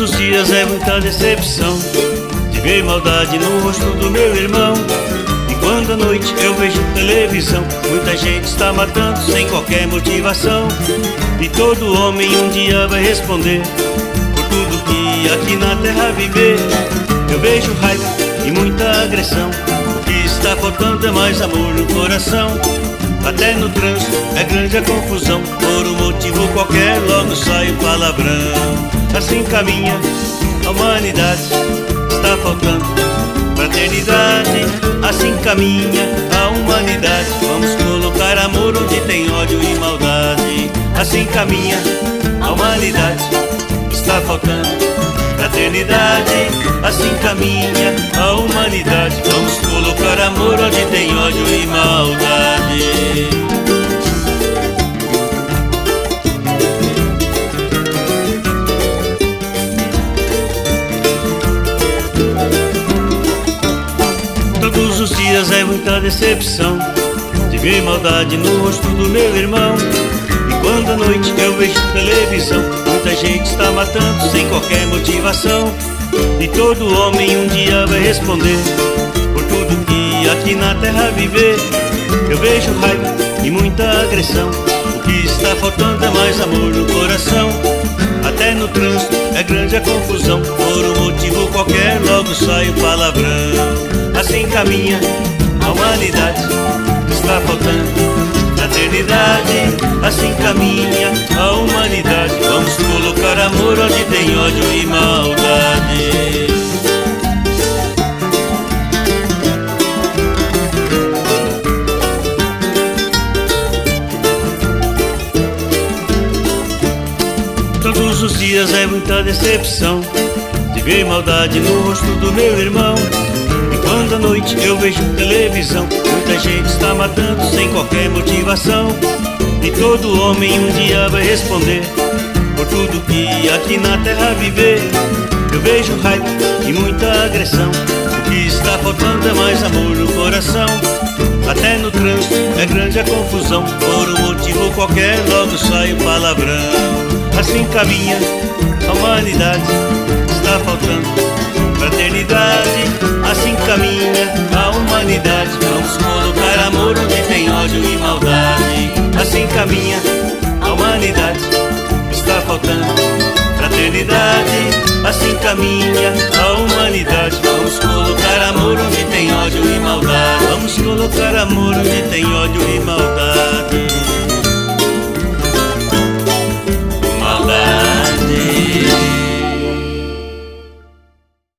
os dias é muita decepção de ver maldade no rosto do meu irmão. E quando à noite eu vejo televisão, muita gente está matando sem qualquer motivação. E todo homem um dia vai responder por tudo que aqui na terra viver. Eu vejo raiva e muita agressão, o que está faltando é mais amor no coração. Até no trânsito é grande a confusão, por um motivo qualquer logo sai o palavrão. Assim caminha a humanidade, está faltando fraternidade. Assim caminha a humanidade, vamos colocar amor onde tem ódio e maldade. Assim caminha a humanidade, está faltando fraternidade. Assim caminha a humanidade, vamos colocar amor onde tem ódio e maldade. Todos os dias é muita decepção de ver maldade no rosto do meu irmão. E quando à noite eu vejo televisão, muita gente está matando sem qualquer motivação. E todo homem um dia vai responder por tudo que aqui na terra viver. Eu vejo raiva e muita agressão, o que está faltando é mais amor no coração. Até no trânsito é grande a confusão, por um motivo qualquer logo sai o palavrão. Assim caminha a humanidade, está faltando fraternidade. Assim caminha a humanidade, vamos colocar amor onde tem ódio e maldade. Todos os dias é muita decepção de ver maldade no rosto do meu irmão. E quando à noite eu vejo televisão, muita gente está matando sem qualquer motivação. E todo homem um dia vai responder por tudo que aqui na terra viver. Eu vejo raiva e muita agressão, o que está faltando é mais amor no coração. Até no trânsito é grande a confusão, por um motivo qualquer logo sai o palavrão. Assim caminha a humanidade, está faltando fraternidade. Assim caminha a humanidade, vamos colocar amor onde tem ódio e maldade. Assim caminha a humanidade, está faltando fraternidade. Assim caminha a humanidade, vamos colocar amor onde tem ódio e maldade. Vamos colocar amor onde tem ódio e maldade.